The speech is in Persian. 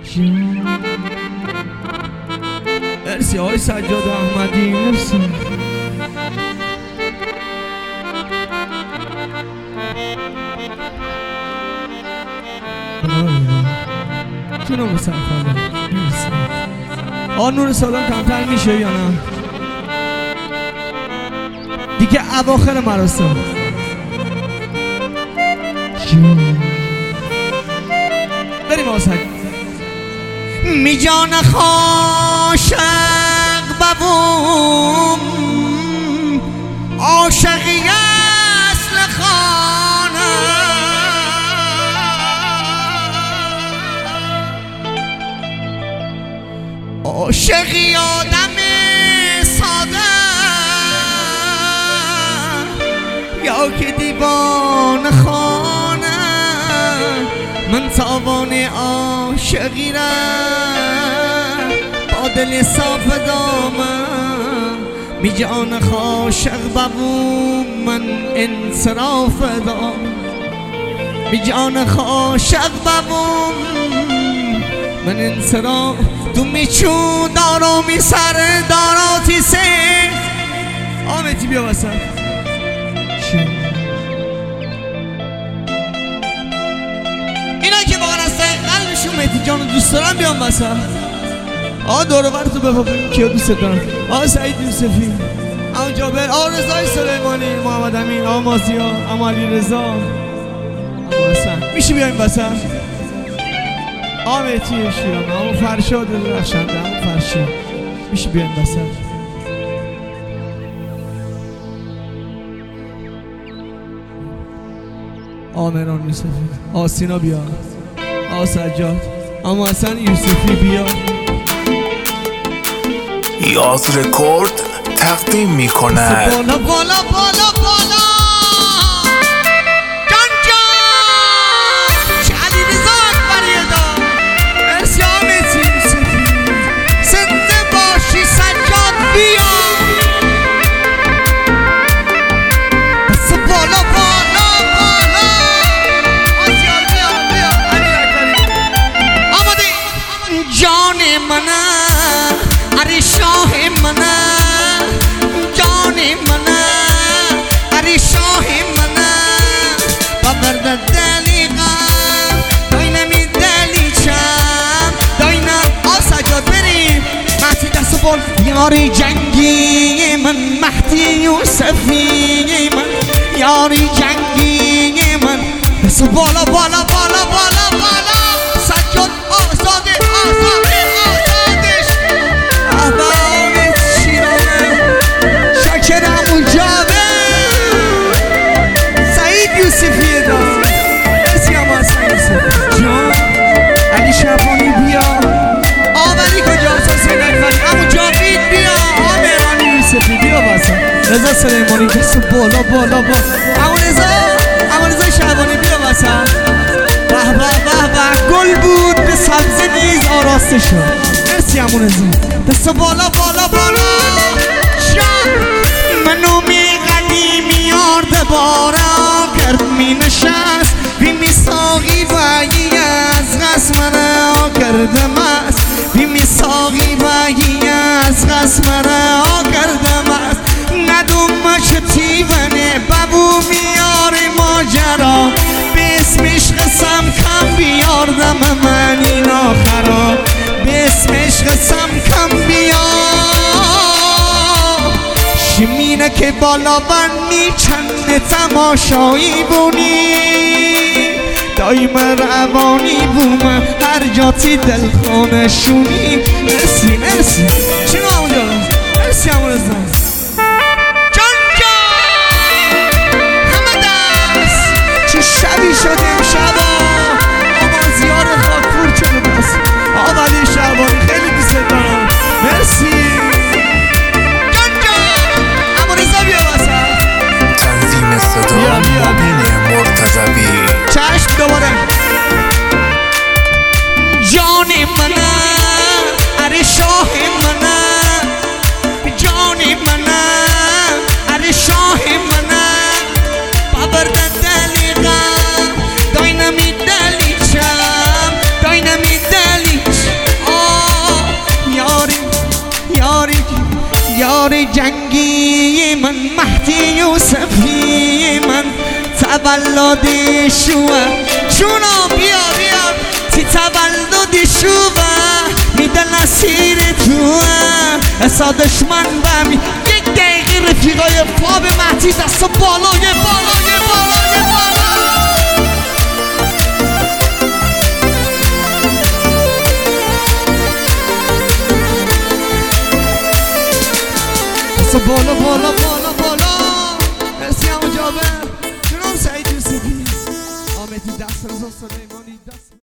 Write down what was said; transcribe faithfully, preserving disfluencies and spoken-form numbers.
مرسی آقای سجاد احمدی، مرسی. جناب سرخاله مرسی. آن نور سالان کمتر میشه یا نه؟ دیگه اواخر مراسم بریم آسک می جان عاشق ببوم عاشقی اصل خانه عاشقی آدم ساده یا که دیوان خانه من تاوان عاشقی را با دل صاف دامم می جان عاشق ببوم من انصراف دام می جان عاشق ببوم من انصراف تو می چون دارو می سر داراتی سه آمدی بیا وسط اینا که واقعا از قلبشون مهدی جانو دوست دارن بیان وسط. آقا دورو برتو بپا کیا دوست دارن؟ آقا سعید یوسفی، آقا جابر، آقا رضای سلیمانی، محمد امین، آقا مازیا، آقا علی رضا، آقا حسن. میشه بیایم وسط؟ آقا مهدی شیران، آقا فرشاد رخشنده، آقا فرشاد. میشه بیایم وسط؟ آقا مهران یوسفی، آقا سینا بیا، آقا سجاد، آقا حسن یوسفی بیا. یاز رکورد تقدیم می کند بالا بالا بالا بالا جان جان چه علی رضا اکبری دا مرسی آمدی یوسفی، زنده باشی سجاد بیا بس بالا بالا بالا آسیار بیا بیا علی اکبری آمده جان منه اری شاه منه جان منه اری شاه منه ببرد دلیقا داینمی دلی چم داینم آسجاد بریم مهدی دست بول یاری جنگی من مهدی یوسفی من یاری جنگی من دست بالا بالا بالا بالا بالا سجاد آزاده آزاده آزادش احباب شیرانه شاکرم اونجاوه سعید یوسفی دا مرسی هم حسن یوسفی جان علی شبانی بیا آوری کجاست حسین اکبری همون جاوید بیا آقا مهران یوسفی بیا واسه رضا سلیمانی دست بالا بالا با همون رضا همون رضا شبانی بیا واسه به به به به گل بود به سبزه نیز آراسته شد مرسی همون رضا دست بالا بالا بالا شب منو می قدیمی آرده بارا کرد می نشست بی می ساقی بایی از قسم را کردم است بی می ساقی بایی از قسم را کردم است ندوم شتی ونه ببو میار ماجرا به اسمش قسم کم بیاردم من این آخرا به اسمش قسم کم بیار شمینه که بالا بندی چند تماشایی بونی دایم روانی بوم هر جاتی دل خانشونی مرسی مرسی چی نو همونجا مرسی همون رضا جان جان همه دست چه شبی شد امشبا آقا زیار خاکپور چلو دست آقا علی شعبانی خیلی دوست دارم مرسی جان جان همون رضا بیا واسه تنظیم صدا بیا، بیا، مبین مرتضوی چشم دوباره جان منه اره شاه منه جان منه اره شاه منه ببرد دلیقا داینمی یار جنگی من مهدی یوسفی من تولد شوه چونا بیا بیا تی تولد شوه میدن اسیر توه اصا دشمن بمی یک دقیقه رفیقای پا به مهدی دست بالای بالای بالای بالا دست بالا بالا بالا بالا مرسی همون جابر جناب سعید یوسفی آمدی دست رزا سلیمانی